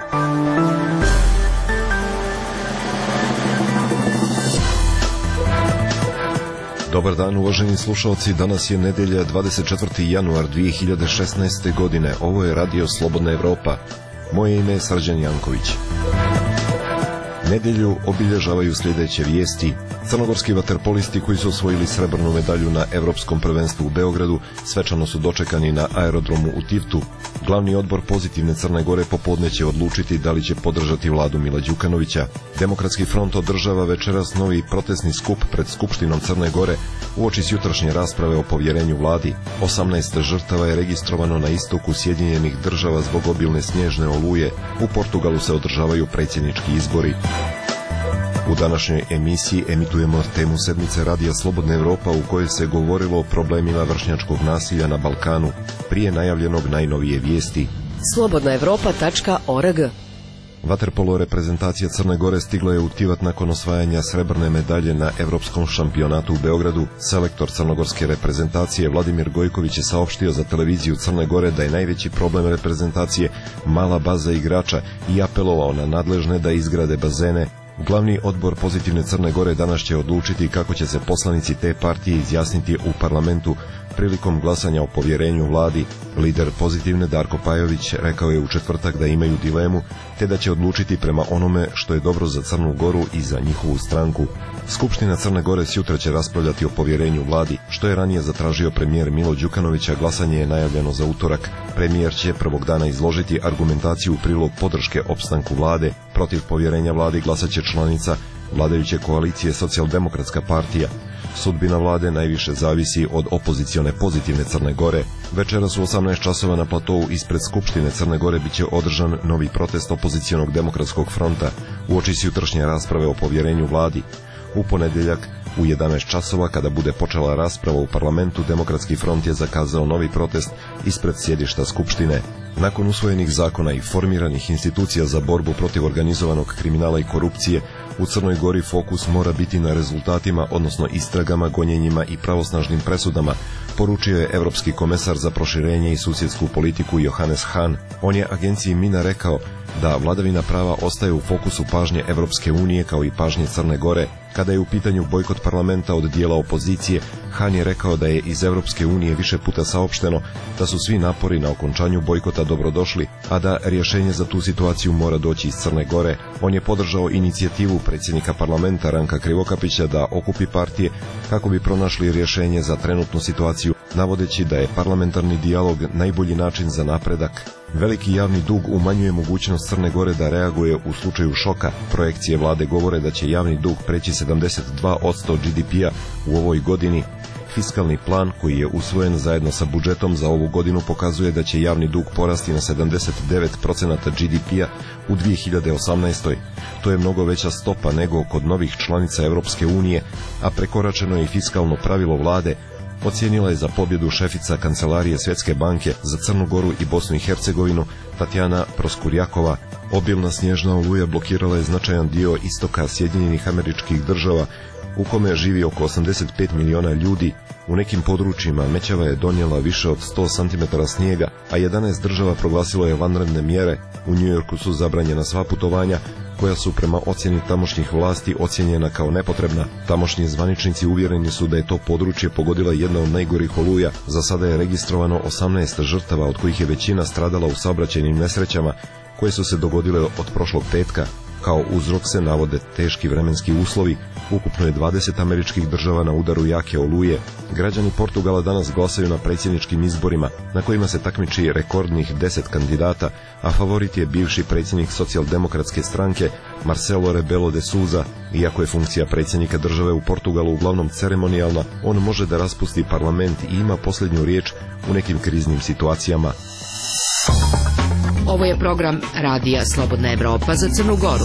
Dobar dan, uvaženi slušalci, danas je nedelja 24. januar 2016. godine. Ovo je Radio Slobodna Evropa. Moje ime je Srđan Janković. Nedelju obilježavaju sljedeće vijesti. Crnogorski vaterpolisti koji su osvojili srebrnu medalju na Evropskom prvenstvu u Beogradu svečano su dočekani na aerodromu u Tivtu. Glavni odbor Pozitivne Crne Gore popodne će odlučiti da li će podržati vladu Mila Đukanovića. Demokratski front održava večeras novi protestni skup pred Skupštinom Crne Gore uoči jutrašnje rasprave o povjerenju vladi. 18 žrtava je registrovano na istoku Sjedinjenih Država zbog obilne snježne oluje. U Portugalu se održavaju predsjednički izbori. U današnjoj emisiji emitujemo temu sedmice Radija Slobodna Evropa u kojoj se govorilo o problemima vršnjačkog nasilja na Balkanu, prije najavljenog najnovije vijesti. slobodnaevropa.org. Vaterpolo reprezentacija Crne Gore stigla je u Tivat nakon osvajanja srebrne medalje na Evropskom šampionatu u Beogradu. Selektor crnogorske reprezentacije Vladimir Gojković je saopštio za televiziju Crne Gore da je najveći problem reprezentacije mala baza igrača i apelovao na nadležne da izgrade bazene. Glavni odbor Pozitivne Crne Gore danas će odlučiti kako će se poslanici te partije izjasniti u parlamentu prilikom glasanja o povjerenju vladi. Lider Pozitivne Darko Pajović rekao je u četvrtak da imaju dilemu, te da će odlučiti prema onome što je dobro za Crnu Goru i za njihovu stranku. Skupština Crne Gore sjutra će raspravljati o povjerenju vladi, što je ranije zatražio premijer Milo Đukanović, a glasanje je najavljeno za utorak. Premijer će prvog dana izložiti argumentaciju u prilog podrške opstanku vlade. Protiv povjerenja vladi glasat će članica vladajuće koalicije Socijaldemokratska partija. Sudbina vlade najviše zavisi od opozicione Pozitivne Crne Gore. Večeras u 18 časova na platovu ispred Skupštine Crne Gore biće održan novi protest opozicionog demokratskog fronta uoči jutrašnje rasprave o povjerenju vladi. U ponedjeljak u 11 časova, kada bude počela rasprava u parlamentu, Demokratski front je zakazao novi protest ispred sjedišta Skupštine. Nakon usvojenih zakona i formiranih institucija za borbu protiv organizovanog kriminala i korupcije, u Crnoj Gori fokus mora biti na rezultatima, odnosno istragama, gonjenjima i pravosnažnim presudama, poručio je Evropski komesar za proširenje i susjedsku politiku Johannes Hahn. On je agenciji Mina rekao da vladavina prava ostaje u fokusu pažnje Evropske unije kao i pažnje Crne Gore. Kada je u pitanju bojkot parlamenta od dijela opozicije, Hahn je rekao da je iz Evropske unije više puta saopšteno da su svi napori na okončanju bojkota dobrodošli, a da rješenje za tu situaciju mora doći iz Crne Gore. On je podržao inicijativu predsjednika parlamenta Ranka Krivokapića da okupi partije kako bi pronašli rješenje za trenutnu situaciju, navodeći da je parlamentarni dijalog najbolji način za napredak. Veliki javni dug umanjuje mogućnost Crne Gore da reaguje u slučaju šoka. Projekcije vlade govore da će javni dug preći 72% GDP-a u ovoj godini. Fiskalni plan koji je usvojen zajedno sa budžetom za ovu godinu pokazuje da će javni dug porasti na 79% GDP-a u 2018. To je mnogo veća stopa nego kod novih članica Evropske unije, a prekoračeno je i fiskalno pravilo vlade, ocijenila je za pobjedu šefica Kancelarije Svjetske banke za Crnu Goru i Bosnu i Hercegovinu Tatjana Proskurjakova. Obilna snježna oluja blokirala je značajan dio istoka Sjedinjenih Američkih Država, u kome živi oko 85 miliona ljudi. U nekim područjima mećava je donijela više od 100 cm snijega, a 11 država proglasilo je vanredne mjere. U New Yorku su zabranjena sva putovanja, koja su prema ocjeni tamošnjih vlasti ocijenjena kao nepotrebna. Tamošnji zvaničnici uvjereni su da je to područje pogodila jedna od najgorih oluja. Za sada je registrovano 18 žrtava, od kojih je većina stradala u saobraćajnim nesrećama koje su se dogodile od prošlog petka. Kao uzrok se navode teški vremenski uslovi. Ukupno je 20 američkih država na udaru jake oluje. Građani Portugala danas glasaju na predsjedničkim izborima, na kojima se takmiči rekordnih 10 kandidata, a favorit je bivši predsjednik socijaldemokratske stranke Marcelo Rebelo de Sousa. Iako je funkcija predsjednika države u Portugalu uglavnom ceremonijalna, on može da raspusti parlament i ima posljednju riječ u nekim kriznim situacijama. Ovo je program Radija Slobodna Evropa za Crnu Goru.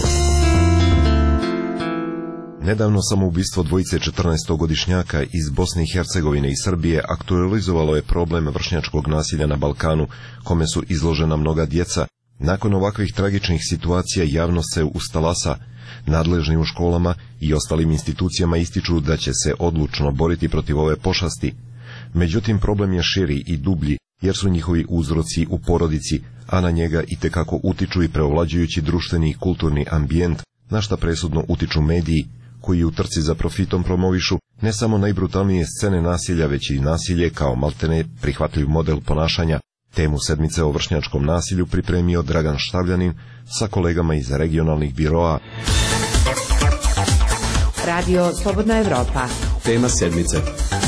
Nedavno samoubistvo dvojice 14-godišnjaka iz Bosne i Hercegovine i Srbije aktualizovalo je problem vršnjačkog nasilja na Balkanu, kome su izložena mnoga djeca. Nakon ovakvih tragičnih situacija javnost se ustalasa. Nadležni u školama i ostalim institucijama ističu da će se odlučno boriti protiv ove pošasti. Međutim, problem je širi i dublji. jer su njihovi uzroci u porodici, a na njega itekako utiču i preovlađujući društveni i kulturni ambijent, na šta presudno utiču mediji, koji u trci za profitom promovišu ne samo najbrutalnije scene nasilja, već i nasilje kao maltene prihvatljiv model ponašanja. Temu sedmice o vršnjačkom nasilju pripremio Dragan Štavljanin sa kolegama iz regionalnih biroa. Radio Slobodna Evropa. Tema sedmice.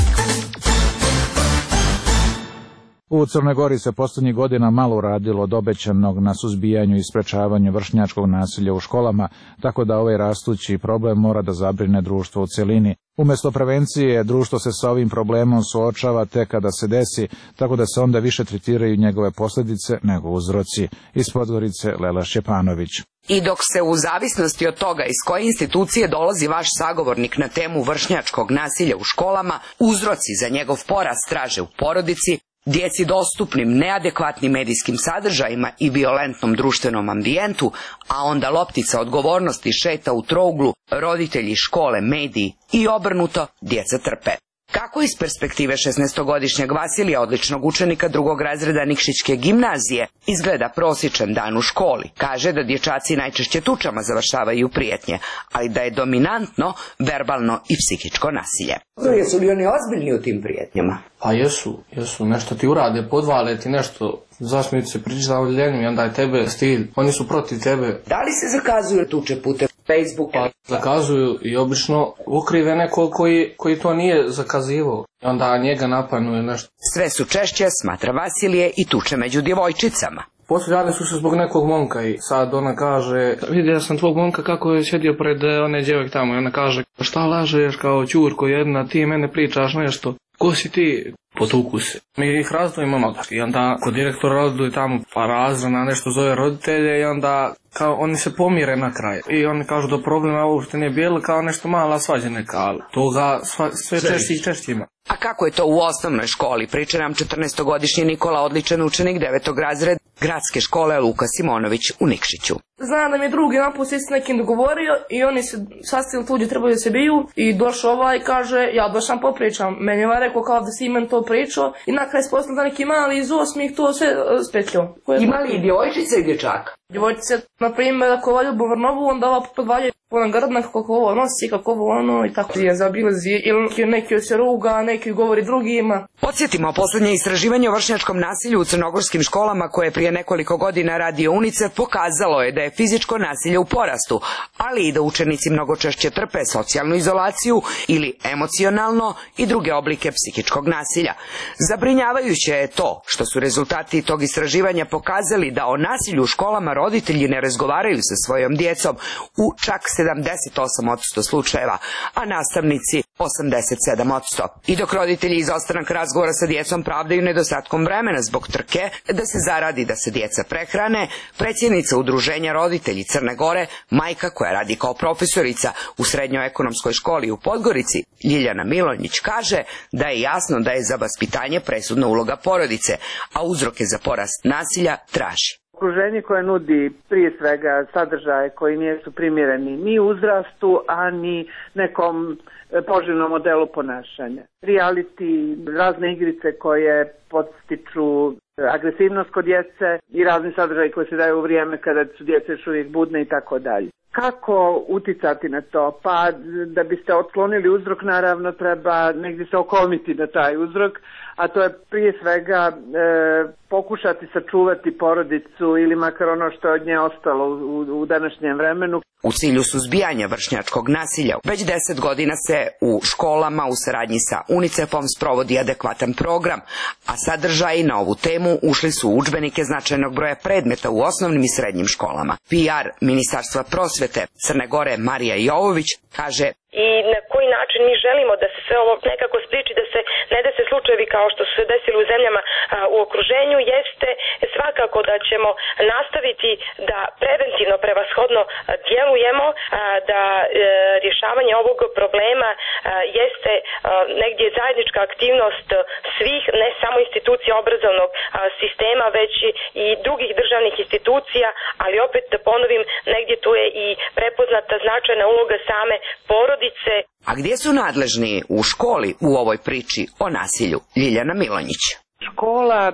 U Crnoj Gori se posljednjih godina malo radilo od obećanog na suzbijanju i sprečavanju vršnjačkog nasilja u školama, tako da ovaj rastući problem mora da zabrine društvo u celini. Umjesto prevencije, društvo se sa ovim problemom suočava tek kada se desi, tako da se onda više tretiraju njegove posljedice nego uzroci. Iz Podgorice Lela Šćepanović. I dok se u zavisnosti od toga iz koje institucije dolazi vaš sagovornik na temu vršnjačkog nasilja u školama, uzroci za njegov porast traže u porodici, djeci dostupnim neadekvatnim medijskim sadržajima i violentnom društvenom ambijentu, a onda loptica odgovornosti šeta u trouglu, roditelji, škole, mediji i obrnuto, djeca trpe. Kako iz perspektive 16-godišnjeg Vasilija, odličnog učenika drugog razreda Nikšićke gimnazije, izgleda prosječan dan u školi? Kaže da dječaci najčešće tučama završavaju prijetnje, ali da je dominantno verbalno i psihičko nasilje. Jesu li oni ozbiljni u tim prijetnjama? Pa jesu, nešto ti urade, podvale ti nešto, zasmiju se priča o odljenju i onda je tebe stil, oni su protiv tebe. Da li se zakazuju tuče putem Facebooka? Pa zakazuju i obično ukrive neko koji to nije zakazivao i onda njega napadnu nešto. Sve su češće, smatra Vasilije, i tuče među djevojčicama. Posvađali su se zbog nekog momka i sad ona kaže, vidio sam tvog momka kako je sjedio pred one djevojke tamo i ona kaže, šta lažeš kao ćurko jedna, ti mene pričaš nešto, ko si ti? Potuku se. Mi ih razdvojimo i onda kod direktora roduje tamo pa razrana nešto zove roditelje i onda kao oni se pomire na kraj i oni kažu da problema uopšte nije bilo, kao nešto mala svađa neka, ali toga sve češće ima. A kako je to u osnovnoj školi? Priča nam 14-godišnji Nikola, odličan učenik 9. razreda gradske škole Luka Simonović u Nikšiću. Znam da mi je drugi napustit s nekim dogovorio i oni se sastili tu gdje trebaju da se biju i došao ovaj i kaže ja došam popričam. Meni je rekao kao da si men to pričao i na kraj sposlao da neki mali iz osmih to sve spetljao. Ima li i djevojčice i dječaka? Djevojčice, na primjer, ako valju Bovrnovu, onda ova podvalje ponan grdnak kako ovo nosi, kako ovo ono i tako je zabilazi. Ili neki se ruga, neki govori drugima. Podsjetimo, posljednje istraživanje o vršnjačkom nasilju u crnogorskim školama koje je prije nekoliko godina radio UNICEF pokazalo je da je fizičko nasilje u porastu, ali i da učenici mnogo češće trpe socijalnu izolaciju ili emocionalno i druge oblike psihičkog nasilja. Zabrinjavajuće je to što su rezultati tog istraživanja pokazali da o nasilju u školama roditelji ne razgovaraju sa svojom djecom u čak 78% slučajeva, a nastavnici 87%. I dok roditelji izostanak razgovora sa djecom pravdaju nedostatkom vremena zbog trke da se zaradi da se djeca prehrane, predsjednica Udruženja roditelji Crne Gore, majka koja radi kao profesorica u srednjoj ekonomskoj školi u Podgorici, Ljiljana Milonjić, kaže da je jasno da je za vaspitanje presudna uloga porodice, a uzroke za porast nasilja traži. Okruženje koje nudi prije svega sadržaje koji nisu primjereni ni uzrastu, a ni nekom poželjnom modelu ponašanja. Reality, razne igrice koje podstiču agresivnost kod djece i razni sadržaji koji se daju u vrijeme kada su djeca još uvijek budne i tako dalje. Kako uticati na to? Pa da biste otklonili uzrok, naravno treba negdje se okomiti na taj uzrok, a to je prije svega pokušati sačuvati porodicu ili makar ono što je od nje ostalo u današnjem vremenu. U cilju suzbijanja vršnjačkog nasilja već 10 godina se u školama u saradnji sa UNICEF-om sprovodi adekvatan program, a sadržaji na ovu temu ušli su u udžbenike značajnog broja predmeta u osnovnim i srednjim školama. PR Ministarstva prosvete Crne Gore Marija Jovović kaže: i na koji način mi želimo da se sve ovo nekako spriči, da se ne dese slučajevi kao što su se desili u zemljama u okruženju, jeste svakako da ćemo nastaviti da preventivno prevashodno djelujemo, da rješavanje ovog problema jeste negdje zajednička aktivnost svih, ne samo institucija obrazovnog sistema, već i drugih državnih institucija, ali opet da ponovim, negdje tu je i prepoznata značajna uloga same porodice. A gdje su nadležni u školi u ovoj priči o nasilju? Ljiljana Milonjić. Škola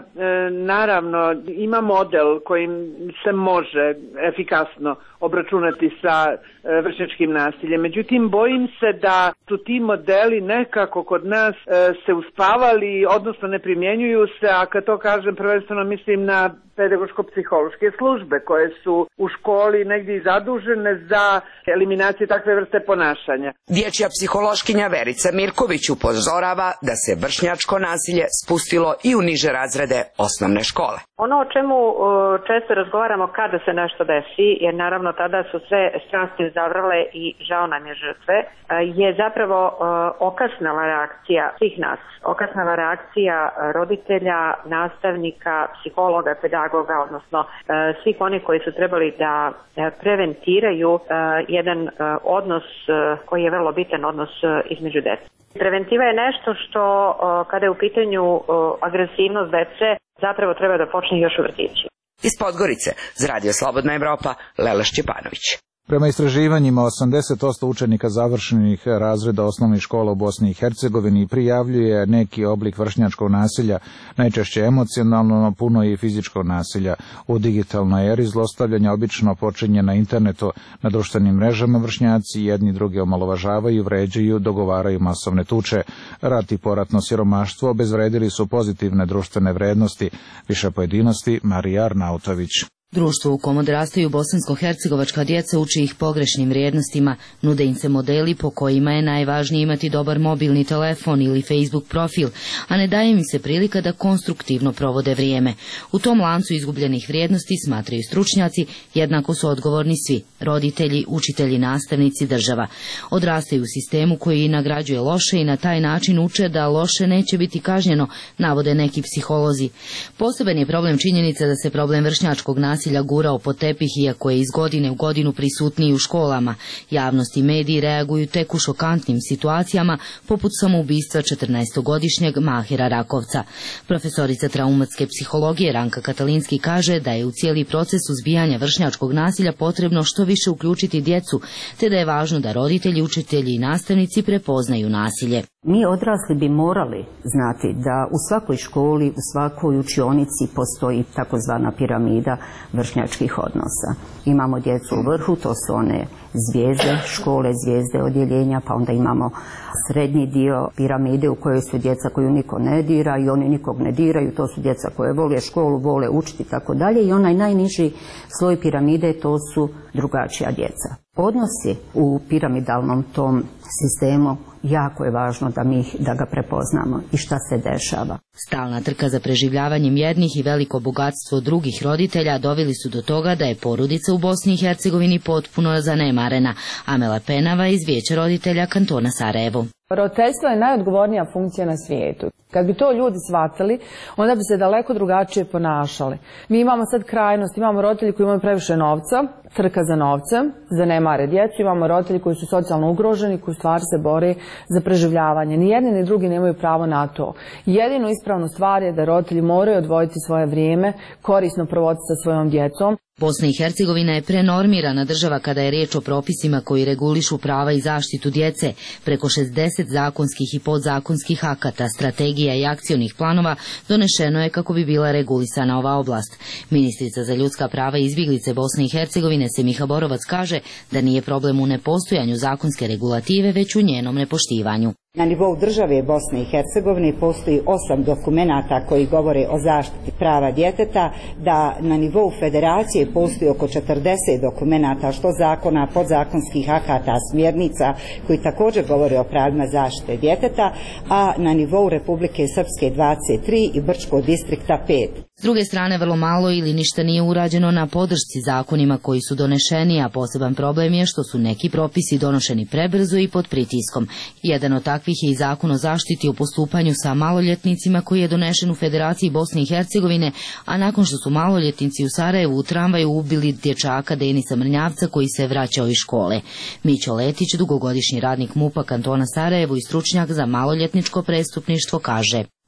naravno ima model kojim se može efikasno obračunati sa vršnjačkim nasiljem. Međutim, bojim se da su ti modeli nekako kod nas se uspavali, odnosno ne primjenjuju se, a kad to kažem prvenstveno mislim na pedagoško-psihološke službe koje su u školi negdje i zadužene za eliminaciju takve vrste ponašanja. Dječja psihološkinja Verica Mirković upozorava da se vršnjačko nasilje spustilo i u niže razrede osnovne škole. Ono o čemu često razgovaramo kada se nešto desi, jer naravno tada su sve strasti zavrle i žao nam je žrtve, je zapravo okasnala reakcija svih nas. Okasnala reakcija roditelja, nastavnika, psihologa, pedagoga, odnosno svih onih koji su trebali da preventiraju jedan odnos koji je vrlo bitan odnos između dece. Preventiva je nešto što kada je u pitanju agresivnost dece zapravo treba da počne još u vrtiću. Iz Podgorice, za Radio Slobodna Evropa, Lela Šćepanović. Prema istraživanjima, 80% učenika završenih razreda osnovnih škola u Bosni i Hercegovini prijavljuje neki oblik vršnjačkog nasilja, najčešće emocionalno, no puno i fizičkog nasilja. U digitalnoj eri zlostavljanja obično počinje na internetu, na društvenim mrežama vršnjaci jedni drugi omalovažavaju, vređaju, dogovaraju masovne tuče. Rat i poratno siromaštvo obezvredili su pozitivne društvene vrednosti. Više pojedinosti, Marija Arnautović. Društvo u kom odrastaju bosansko-hercegovačka djeca uči ih pogrešnim vrijednostima, nude im se modeli po kojima je najvažnije imati dobar mobilni telefon ili Facebook profil, a ne daje im se prilika da konstruktivno provode vrijeme. U tom lancu izgubljenih vrijednosti, smatraju stručnjaci, jednako su odgovorni svi, roditelji, učitelji, nastavnici, država. Odrastaju u sistemu koji nagrađuje loše i na taj način uče da loše neće biti kažnjeno, navode neki psiholozi. Poseban je problem činjenica da se problem vršnjačkog nasilja gurao pod tepih, iako je iz godine u godinu prisutniji u školama. Javnost i mediji reaguju tek u šokantnim situacijama, poput samoubistva 14-godišnjeg Mahira Rakovca. Profesorica traumatske psihologije Ranka Katalinski kaže da je u cijeli proces suzbijanja vršnjačkog nasilja potrebno što više uključiti djecu, te da je važno da roditelji, učitelji i nastavnici prepoznaju nasilje. Mi odrasli bi morali znati da u svakoj školi, u svakoj učionici postoji takozvana piramida vršnjačkih odnosa. Imamo djecu u vrhu, to su one zvijezde škole, zvijezde odjeljenja, pa onda imamo srednji dio piramide u kojoj su djeca koju niko ne dira i oni nikog ne diraju, to su djeca koje vole školu, vole učiti i tako dalje, i onaj najniži sloj piramide, to su drugačija djeca. Odnosi u piramidalnom tom sistemu jako je važno da ga prepoznamo i šta se dešava. Stalna trka za preživljavanjem jednih i veliko bogatstvo drugih roditelja doveli su do toga da je porodica u Bosni i Hercegovini potpuno zanemarena. Amela Penava iz Vijeća roditelja kantona Sarajevo. Roditeljstvo je najodgovornija funkcija na svijetu. Kad bi to ljudi shvatili, onda bi se daleko drugačije ponašali. Mi imamo sad krajnost, imamo roditelji koji imaju previše novca, trka za novcem, zanemare djecu, imamo roditelji koji su socijalno ugroženi, koji u stvari se bore za preživljavanje. Ni jedni ni drugi nemaju pravo na to. Jedinu ispravnu stvar je da roditelji moraju odvojiti svoje vrijeme, korisno provoditi sa svojom djecom. Bosna i Hercegovina je prenormirana država kada je riječ o propisima koji regulišu prava i zaštitu djece. Preko 60 zakonskih i podzakonskih akata, strategija i akcionih planova donešeno je kako bi bila regulisana ova oblast. Ministrica za ljudska prava i izbjeglice Bosne i Hercegovine Semiha Borovac kaže da nije problem u nepostojanju zakonske regulative, već u njenom nepoštivanju. Na nivou države Bosne i Hercegovine postoji 8 dokumenata koji govore o zaštiti prava djeteta, da na nivou federacije postoji oko 40 dokumenata, što zakona, podzakonskih akata, smjernica, koji također govore o pravima zaštite djeteta, a na nivou Republike Srpske 23 i Brčkog distrikta 5. S druge strane, vrlo malo ili ništa nije urađeno na podršci zakonima koji su donešeni, a poseban problem je što su neki propisi donošeni prebrzo i pod pritiskom. Jedan od takvih je i Zakon o zaštiti u postupanju sa maloljetnicima koji je donešen u Federaciji Bosne i Hercegovine, a nakon što su maloljetnici u Sarajevu u tramvaju ubili dječaka Denisa Mrnjavca koji se vraćao iz škole. Mićo Letić, dugogodišnji radnik MUP-a kantona Sarajevo i stručnjak za maloljetničko prestupništvo, kaže: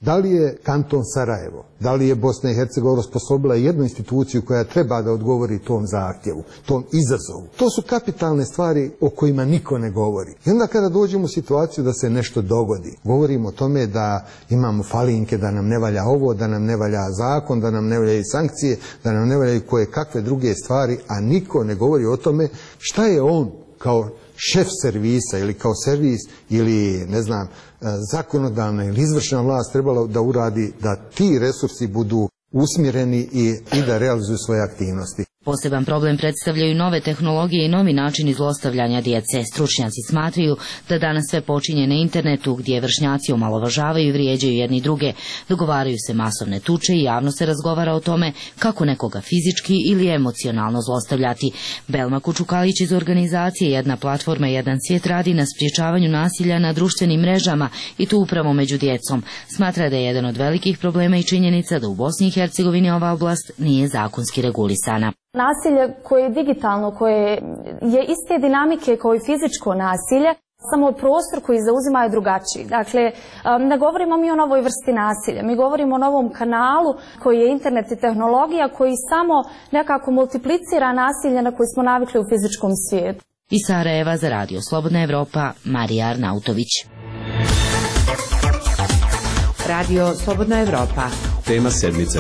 Da li je kanton Sarajevo, da li je Bosna i Hercegovina osposobila jednu instituciju koja treba da odgovori tom zahtjevu, tom izazovu? To su kapitalne stvari o kojima niko ne govori. I onda kada dođemo u situaciju da se nešto dogodi, govorimo o tome da imamo falinke, da nam ne valja ovo, da nam ne valja zakon, da nam ne valjaju sankcije, da nam ne valjaju koje kakve druge stvari, a niko ne govori o tome šta je on kao šef servisa ili kao servis ili ne znam zakonodavna ili izvršna vlast trebalo da uradi da ti resursi budu usmjereni i da realizuju svoje aktivnosti. Poseban problem predstavljaju nove tehnologije i novi načini zlostavljanja djece. Stručnjaci smatraju da danas sve počinje na internetu gdje vršnjaci omalovažavaju i vrijeđaju jedni druge. Dogovaraju se masovne tuče i javno se razgovara o tome kako nekoga fizički ili emocionalno zlostavljati. Belma Kučukalić iz organizacije Jedna platforma, jedan svijet radi na spriječavanju nasilja na društvenim mrežama i to upravo među djecom. Smatra da je jedan od velikih problema i činjenica da u Bosni i Hercegovini ova oblast nije zakonski regulisana. Nasilje koje je digitalno, koje je iste dinamike kao i fizičko nasilje, samo prostor koji zauzima je drugačiji. Dakle, ne govorimo mi o novoj vrsti nasilja, mi govorimo o novom kanalu koji je internet i tehnologija koji samo nekako multiplicira nasilje na koje smo navikli u fizičkom svijetu. Iz Sarajeva za Radio Slobodna Evropa, Marija Arnautović. Radio Slobodna Evropa. Tema sedmice.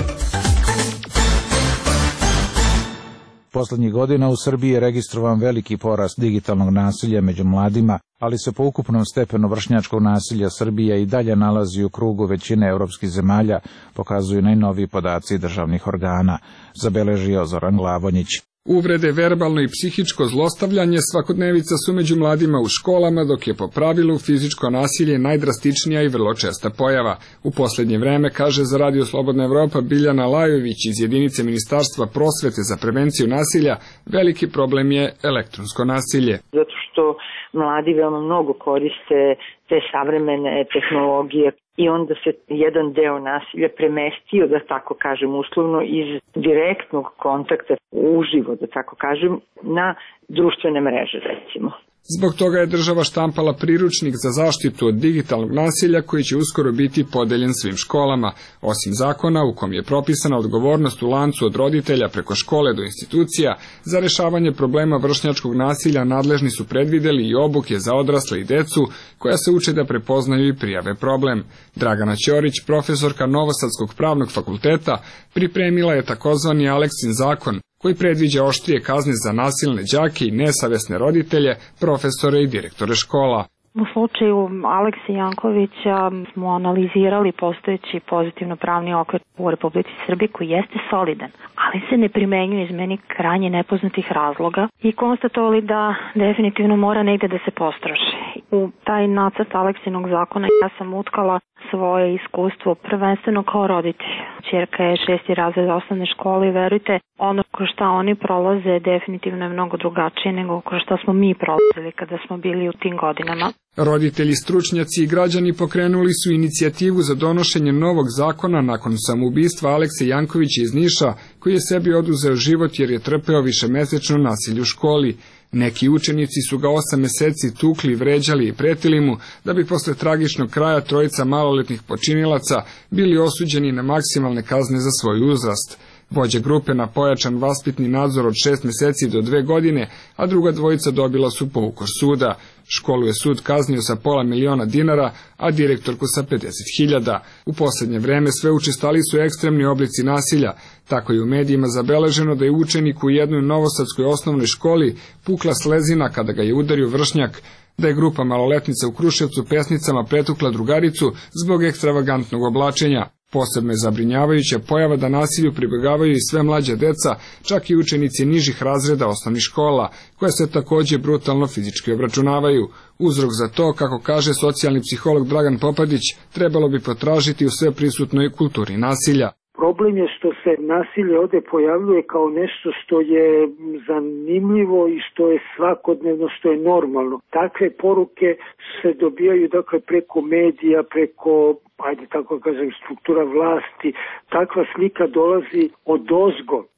Poslednjih godina u Srbiji je registrovan veliki porast digitalnog nasilja među mladima, ali se po ukupnom stepenu vršnjačkog nasilja Srbija i dalje nalazi u krugu većine evropskih zemalja, pokazuju najnoviji podaci državnih organa, zabeležio Zoran Glavonjić. Uvrede, verbalno i psihičko zlostavljanje svakodnevica su među mladima u školama, dok je po pravilu fizičko nasilje najdrastičnija i vrlo česta pojava. U posljednje vreme, kaže za Radio Slobodna Evropa Biljana Lajović iz jedinice Ministarstva prosvete za prevenciju nasilja, veliki problem je elektronsko nasilje. Zato što mladi veoma mnogo koriste te savremene tehnologije i onda se jedan deo nasilja premestio, da tako kažem uslovno, iz direktnog kontakta uživo, da tako kažem, na društvene mreže, recimo. Zbog toga je država štampala priručnik za zaštitu od digitalnog nasilja koji će uskoro biti podeljen svim školama. Osim zakona u kom je propisana odgovornost u lancu od roditelja preko škole do institucija, za rešavanje problema vršnjačkog nasilja nadležni su predvideli i obuke za odrasle i decu koja se uče da prepoznaju i prijave problem. Dragana Ćorić, profesorka Novosadskog pravnog fakulteta, pripremila je takozvani Aleksin zakon, koji predviđa oštrije kazne za nasilne đake i nesavesne roditelje, profesore i direktore škola. U slučaju Alekse Jankovića smo analizirali postojeći pozitivno pravni okvir u Republici Srbiji koji jeste solidan, ali se ne primenjuje iz meni krajnje nepoznatih razloga i konstatovali da definitivno mora negde da se postroši. U taj nacrt Aleksinog zakona ja sam utkala svoje iskustvo prvenstveno kao roditelj. Ćerka je 6. razred osnovne škole i verujte, ono kroz šta oni prolaze definitivno je mnogo drugačije nego kroz šta smo mi prolazili kada smo bili u tim godinama. Roditelji, stručnjaci i građani pokrenuli su inicijativu za donošenje novog zakona nakon samoubistva Alekse Jankovića iz Niša, koji je sebi oduzeo život jer je trpeo višemesečno nasilje u školi. Neki učenici su ga 8 meseci tukli, vređali i pretili mu, da bi posle tragičnog kraja trojica maloletnih počinilaca bili osuđeni na maksimalne kazne za svoj uzrast. Vođe grupe na pojačan vaspitni nadzor od 6 meseci do 2 godine, a druga dvojica dobila su poukor suda. Školu je sud kaznio sa $500.000, a direktorku sa 50.000. U posljednje vreme sve učestali su ekstremni oblici nasilja. Tako je u medijima zabeleženo da je učenik u jednoj novosadskoj osnovnoj školi pukla slezina kada ga je udario vršnjak, da je grupa maloletnica u Kruševcu pesnicama pretukla drugaricu zbog ekstravagantnog oblačenja. Posebno je zabrinjavajuća pojava da nasilju pribegavaju i sve mlađa deca, čak i učenici nižih razreda osnovnih škola, koja se također brutalno fizički obračunavaju. Uzrok za to, kako kaže socijalni psiholog Dragan Popadić, trebalo bi potražiti u sve prisutnoj kulturi nasilja. Problem je što se nasilje ovdje pojavljuje kao nešto što je zanimljivo i što je svakodnevno, što je normalno. Takve poruke se dobijaju dakle preko medija, preko, ajde tako kažem, struktura vlasti. Takva slika dolazi odozgo.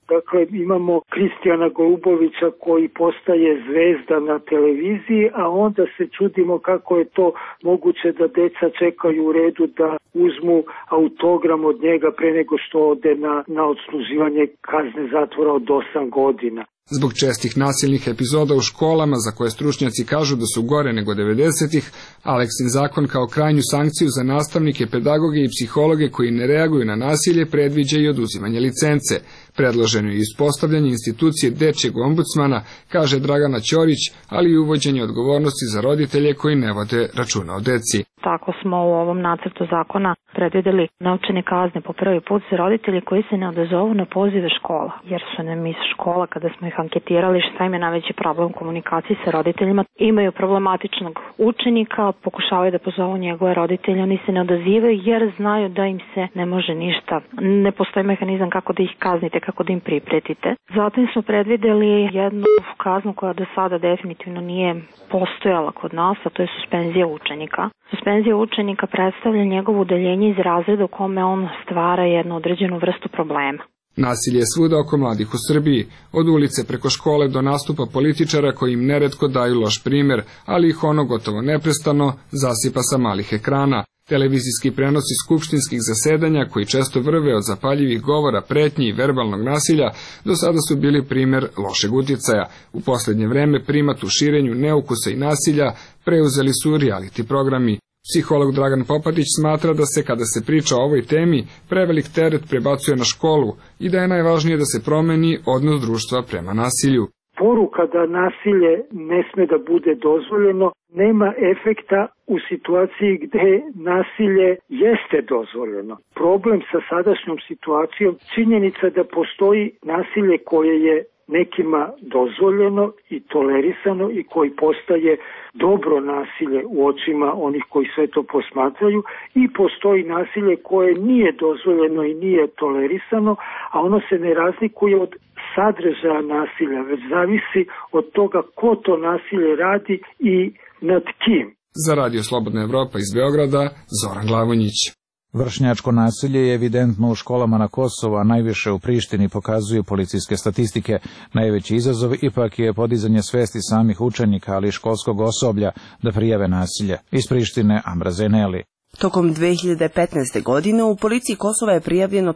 Dakle, imamo Kristijana Golubovića koji postaje zvezda na televiziji, a onda se čudimo kako je to moguće da deca čekaju u redu da uzmu autogram od njega pre nego što ode na odsluživanje kazne zatvora od 8 godina. Zbog čestih nasilnih epizoda u školama, za koje stručnjaci kažu da su gore nego 90-ih, Aleksin zakon kao krajnju sankciju za nastavnike, pedagoge i psihologe koji ne reaguju na nasilje predviđa i oduzimanje licence. Predloženo je ispostavljanje institucije dečjeg ombudsmana, kaže Dragana Ćorić, ali i uvođenje odgovornosti za roditelje koji ne vode računa o deci. Tako smo u ovom nacrtu zakona predvideli novčane kazne po prvi put za roditelji koji se ne odazovu na pozive škola, jer su nam iz škola, kada smo ih anketirali šta im je najveći problem u komunikaciji sa roditeljima, imaju problematičnog učenika, pokušavaju da pozovu njegove roditelje, oni se ne odazivaju jer znaju da im se ne može ništa, ne postoji mehanizam kako da ih kaznite, kako da im pripretite. Zatim smo predvideli jednu kaznu koja do sada definitivno nije postojala kod nas, a to je suspenzija učenika. Suspenzija učenika predstavlja njegovo udaljenje iz razreda u kome on stvara jednu određenu vrstu problema. Nasilje je svuda oko mladih u Srbiji, od ulice preko škole do nastupa političara koji im neretko daju loš primer, ali ih ono gotovo neprestano zasipa sa malih ekrana. Televizijski prenosi skupštinskih zasedanja, koji često vrve od zapaljivih govora, pretnji i verbalnog nasilja, do sada su bili primer lošeg uticaja. U posljednje vreme primat u širenju neukusa i nasilja preuzeli su reality programi. Psiholog Dragan Popatić smatra da se, kada se priča o ovoj temi, prevelik teret prebacuje na školu i da je najvažnije da se promeni odnos društva prema nasilju. Poruka da nasilje ne sme da bude dozvoljeno nema efekta u situaciji gde nasilje jeste dozvoljeno. Problem sa sadašnjom situacijom, činjenica da postoji nasilje koje je nekima dozvoljeno i tolerisano i koji postaje dobro nasilje u očima onih koji sve to posmatraju, i postoji nasilje koje nije dozvoljeno i nije tolerisano, a ono se ne razlikuje od sadržaja nasilja, već zavisi od toga ko to nasilje radi i nad kim. Za Radio Slobodna Evropa iz Beograda, Zoran Glavonjić. Vršnjačko nasilje je evidentno u školama na Kosovu, a najviše u Prištini, pokazuju policijske statistike. Najveći izazov ipak je podizanje svesti samih učenika, ali i školskog osoblja da prijave nasilje. Iz Prištine, Ambra Zeneli. Tokom 2015. godine u policiji Kosova je prijavljeno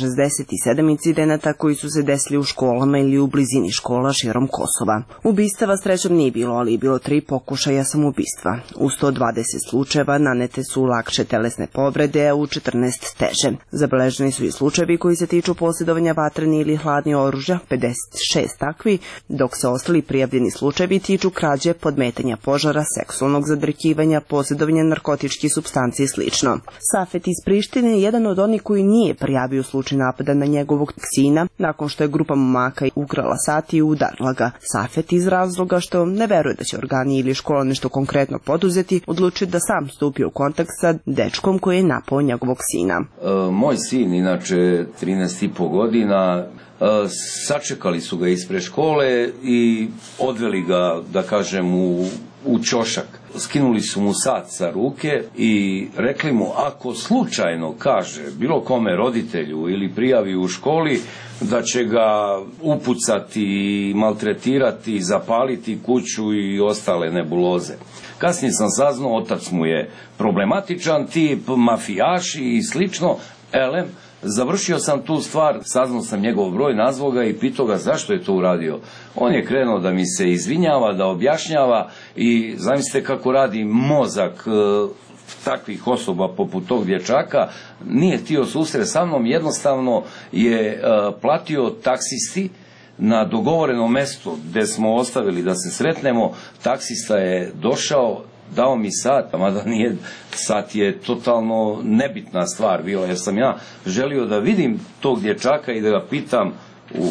567 incidenata koji su se desili u školama ili u blizini škola širom Kosova. Ubistava srećom nije bilo, ali je bilo 3 pokušaja samoubistva. U 120 slučajeva nanete su lakše telesne povrede, a u 14 teže. Zabeleženi su i slučajevi koji se tiču posjedovanja vatreni ili hladnih oružja, 56 takvi, dok se ostali prijavljeni slučajevi tiču krađe, podmetanja požara, seksualnog zadrkivanja, posjedovanja narkotičkih supstanci i slično. Safet iz Prištine je jedan od onih koji nije prijavio slučaj napada na njegovog sina nakon što je grupa momaka ukrala sat i udarila ga. Safet iz razloga što ne veruje da će organi ili škola nešto konkretno poduzeti, odlučio da sam stupi u kontakt sa dečkom koji je napao njegovog sina. Moj sin, inače 13,5 godina, sačekali su ga ispred škole i odveli ga, da kažem, u ćošak. Skinuli su mu sat sa ruke i rekli mu, ako slučajno kaže bilo kome roditelju ili prijavi u školi, da će ga upucati, maltretirati, zapaliti kuću i ostale nebuloze. Kasnije sam saznao, otac mu je problematičan tip, mafijaši i slično, elem. Završio sam tu stvar, saznao sam njegov broj, nazvao ga i pitao ga zašto je to uradio. On je krenuo da mi se izvinjava, da objašnjava i zamislite kako radi mozak takvih osoba poput tog dječaka. Nije htio susret sa mnom, jednostavno je platio taksisti na dogovorenom mjestu gdje smo ostavili da se sretnemo. Taksista je došao, dao mi sat, mada nije, sat je totalno nebitna stvar bila, jer sam ja želio da vidim tog dječaka i da ga pitam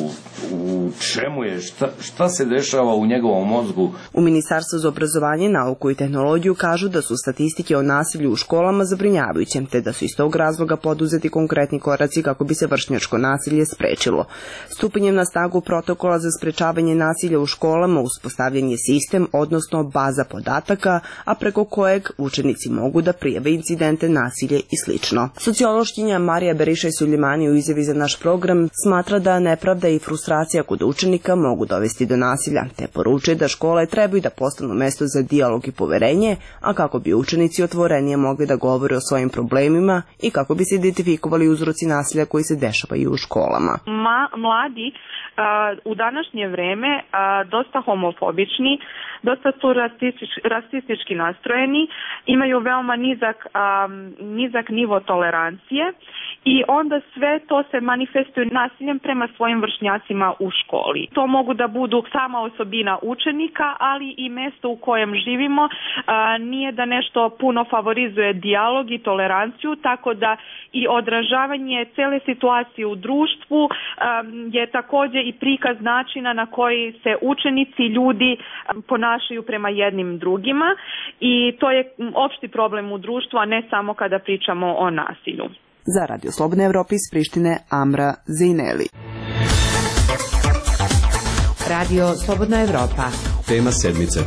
u čemu je, šta se dešava u njegovom mozgu. U Ministarstvu za obrazovanje, nauku i tehnologiju kažu da su statistike o nasilju u školama zabrinjavajuće, te da su iz tog razloga poduzeti konkretni koraci kako bi se vršnjačko nasilje sprečilo. Stupanjem na snagu protokola za sprečavanje nasilja u školama uspostavljen je sistem, odnosno baza podataka, a preko kojeg učenici mogu da prijave incidente, nasilje i slično. Sociološkinja Marija Beriša-Suljimani u izjavi za naš program smatra da nepravda i frustracija kod učenika mogu dovesti do nasilja, te poručuje da škole trebaju da postanu mesto za dijalog i poverenje, a kako bi učenici otvorenije mogli da govore o svojim problemima i kako bi se identifikovali uzroci nasilja koji se dešavaju u školama. Mladi u današnje vreme dosta homofobični, dosta su rasistički nastrojeni, imaju veoma nizak nivo tolerancije i onda sve to se manifestuje nasiljem prema svojim vršnjacima u školi. To mogu da budu sama osobina učenika, ali i mesto u kojem živimo nije da nešto puno favorizuje dijalog i toleranciju, tako da i odražavanje cele situacije u društvu je također i prikaz načina na koji se učenici, ljudi ponašaju prema jednim drugima i to je opšti problem u društvu, a ne samo kada pričamo o nasilju. Za Radio Slobodne Evrope iz Prištine, Amra Zejneli. Radio Slobodna Evropa. Tema sedmice.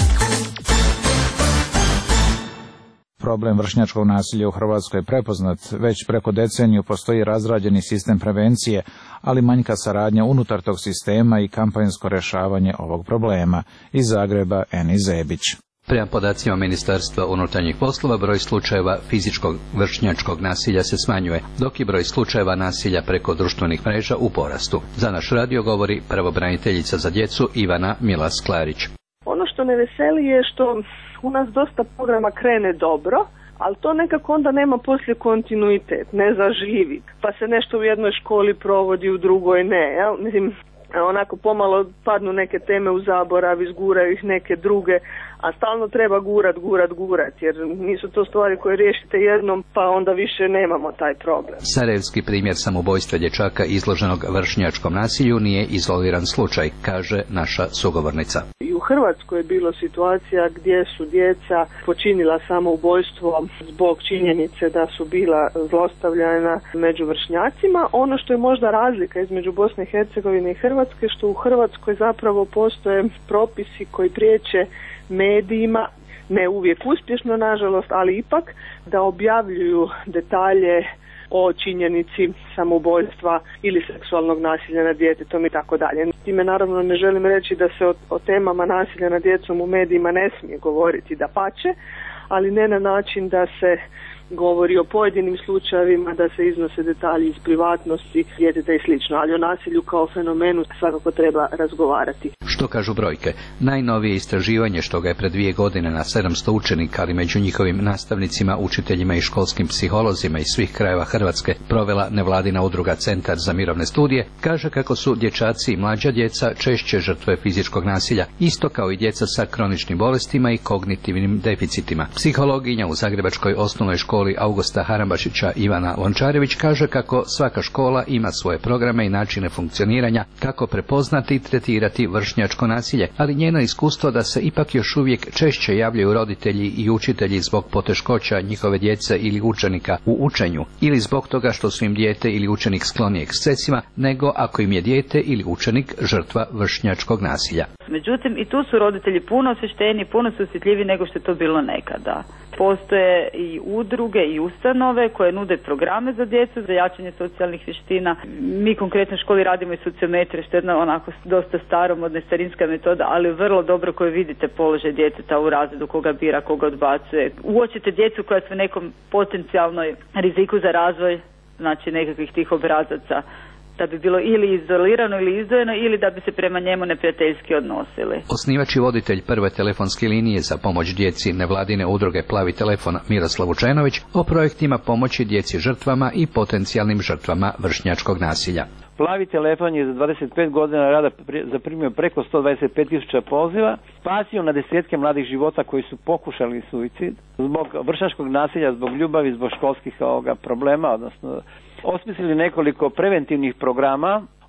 Problem vršnjačkog nasilja u Hrvatskoj je prepoznat. Već preko deceniju postoji razrađeni sistem prevencije, ali manjka saradnja unutar tog sistema i kampanjsko rješavanje ovog problema. Iz Zagreba, Eni Zebić. Prema podacima Ministarstva unutarnjih poslova, broj slučajeva fizičkog vršnjačkog nasilja se smanjuje, dok je broj slučajeva nasilja preko društvenih mreža u porastu. Za naš radio govori pravobraniteljica za djecu Ivana Milas-Klarić. Ono što me veseli je što u nas dosta programa krene dobro, ali to nekako onda nema poslije kontinuitet, ne zaživi. Pa se nešto u jednoj školi provodi, u drugoj ne. Ja? Mislim, onako pomalo padnu neke teme u zaborav, izguraju ih neke druge, a stalno treba gurat, jer nisu to stvari koje riješite jednom, pa onda više nemamo taj problem. Sarajevski primjer samoubojstva dječaka izloženog vršnjačkom nasilju nije izoliran slučaj, kaže naša sugovornica. I u Hrvatskoj je bilo situacija gdje su djeca počinila samoubojstvo zbog činjenice da su bila zlostavljana među vršnjacima. Ono što je možda razlika između Bosne i Hercegovine i Hrvatske, što u Hrvatskoj zapravo postoje propisi koji priječe medijima, ne uvijek uspješno nažalost, ali ipak da objavljuju detalje o činjenici samoubojstva ili seksualnog nasilja nad djetetom i tako dalje. Time naravno ne želim reći da se o temama nasilja nad djecom u medijima ne smije govoriti, dapače, ali ne na način da se govori o pojedinim slučajevima, da se iznose detalji iz privatnosti djeteta i slično, ali o nasilju kao fenomenu svakako treba razgovarati. Što kažu brojke? Najnovije istraživanje, što ga je pred 2 godine na 700 učenika, ali među njihovim nastavnicima, učiteljima i školskim psiholozima iz svih krajeva Hrvatske provela nevladina udruga Centar za mirovne studije, kaže kako su dječaci i mlađa djeca češće žrtve fizičkog nasilja, isto kao i djeca sa kroničnim bolestima i kognitivnim deficitima. Psihologinja u Zagrebačkoj osnovnoj školi Augusta Harambašića Ivana Lončarević kaže kako svaka škola ima svoje programe i načine funkcioniranja, kako prepoznati i tretirati vršnjačko nasilje, ali njeno iskustvo da se ipak još uvijek češće javljaju roditelji i učitelji zbog poteškoća njihove djece ili učenika u učenju, ili zbog toga što su im dijete ili učenik skloni ekscesima, nego ako im je dijete ili učenik žrtva vršnjačkog nasilja. Međutim, i tu su roditelji puno osvješteniji, puno su osjetljiviji nego što je to bilo nekada. Postoje i udruge i ustanove koje nude programe za djecu, za jačanje socijalnih vještina. Mi konkretno u školi radimo i sociometriju, što je jedna onako dosta staromodna starinska metoda, ali vrlo dobro koju vidite položaj djeteta u razredu, koga bira, koga odbacuje. Uočite djecu koja su u nekom potencijalnoj riziku za razvoj, znači nekakvih tih obrazaca, da bi bilo ili izolirano ili izdvojeno ili da bi se prema njemu neprijateljski odnosili. Osnivač i voditelj prve telefonske linije za pomoć djeci nevladine udruge Plavi telefon Miroslav Vučenović o projektima pomoći djeci žrtvama i potencijalnim žrtvama vršnjačkog nasilja. Plavi telefon je za 25 godina rada zaprimio preko 125.000 poziva, spasio na desetke mladih života koji su pokušali suicid zbog vršnjačkog nasilja, zbog ljubavi, zbog školskih problema, odnosno osmislili nekoliko preventivnih programa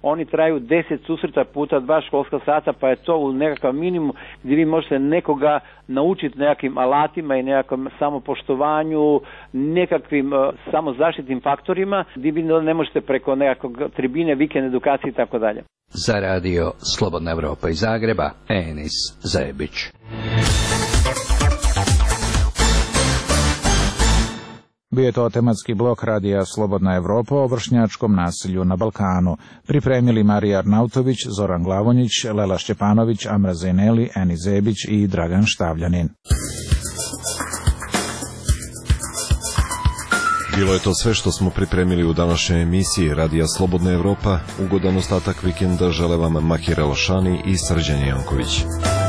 oni traju 10 susreta puta 2 školska sata, pa je to u nekakav minimum gdje vi možete nekoga naučiti nekakvim alatima i nekakvom samopoštovanju, nekakvim samozaštitnim faktorima, gdje vi ne možete preko nekakvog tribine, vikend edukacije i tako dalje. Za radio Slobodna Evropa iz Zagreba, Enis Zebić. Bio je to tematski blok radija Slobodna Evropa o vršnjačkom nasilju na Balkanu. Pripremili Marija Arnautović, Zoran Glavonjić, Lela Šćepanović, Amra Zejneli, Eni Zebić i Dragan Štavljanin. Bilo je to sve što smo pripremili u današnjoj emisiji Radija Slobodna Evropa. Ugodan ostatak vikenda žele vam Mahir Elšani i Srđan Janković.